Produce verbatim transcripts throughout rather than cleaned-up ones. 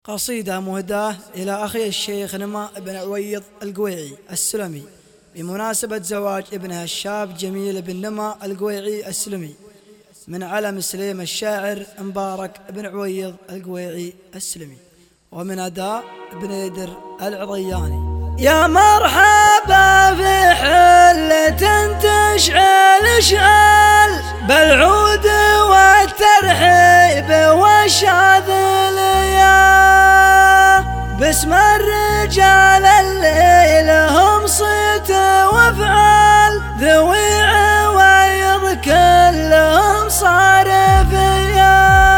قصيدة مهداة إلى أخي الشيخ نما بن عويض القويعي السلمي بمناسبة زواج ابنها الشاب جميل بن نما القويعي السلمي من علم سليم الشاعر مبارك بن عويض القويعي السلمي، ومن أداء بن يدر العضياني. يا مرحبا في حلة تشعل اشعال بالعود والترحيب والشاذلية، باسم الرجال اللي لهم صيت وافعال ذوي عوايض كلهم صارفية.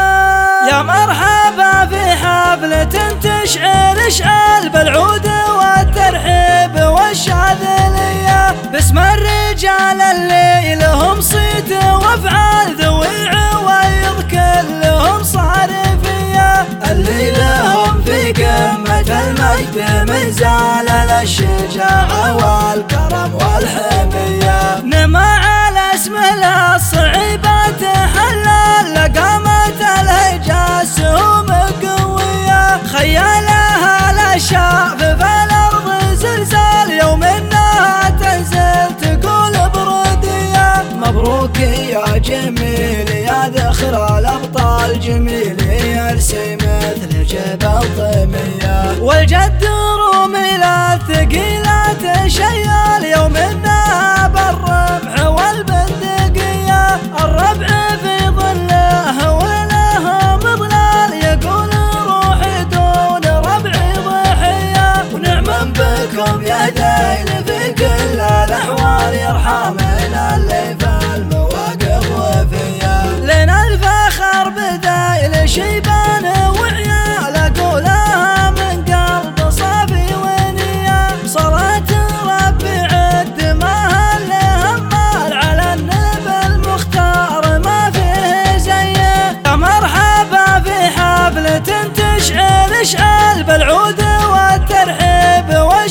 يا مرحبا في حفلة تشعل اشعال بالعود والترحيب والشاذلية، باسم الرجال اللي لهم صيت وافعال ذوي عوايض كلهم صارفية، اللي لهم في قمة المجد من زال الشجاعة والكرم والحمية. نما على اسمه للصعيبات حلال لقامت الهجاء سهوم قوية، خيالها لا شاف في الأرض زلزال يوم انها تنزل تقول بردية. مبروك يا جميل يا ذخر الأبطال جميل يرسي مثل جبل طيمية، والجد رومي لا ثقيلات شيال يوم انها بالرمح والبندقية. الربع في ظله وله مظلال يقول روحي دون ربعي ضحية، ونعما بكم يا دايل في كل الأحوال يرحمنا اللي في المواقف وفيا. لنا الفخر بدايل شيبان وعيال أقولها من قلب صافي ونية، صلاة ربي عد ما هالهمال على النبي المختار ما فيه زيه. يا مرحبا في حفلة تشعل اشعال بالعود والترحيب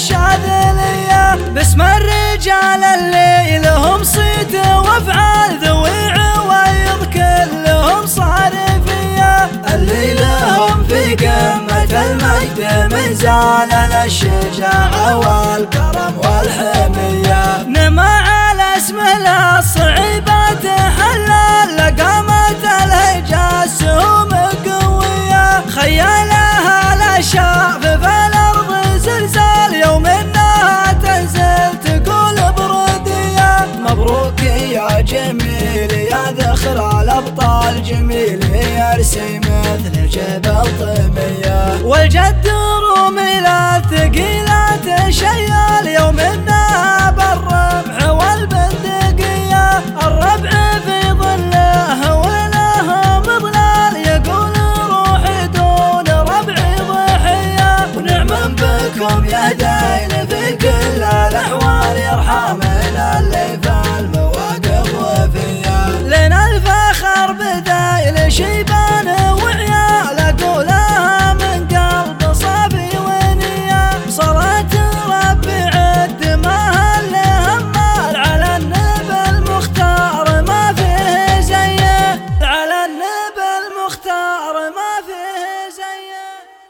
والشاذلية، باسم الرجال اللي لهم صيت وافعال ذوي عوايض كلهم صارفية، اللي لهم في قمة المجد من زال الشجاعة والكرم والحمية. نما على اسمه للصعيبات حلال لقامت الهجاء سهوم قوية، خيالها لا شاف في الأرض زلزال يوم انها تنزل تقول بردية. مبروك يا جميل يا ذخر الأبطال جميل يرسي مثل جبل طيمية، والجد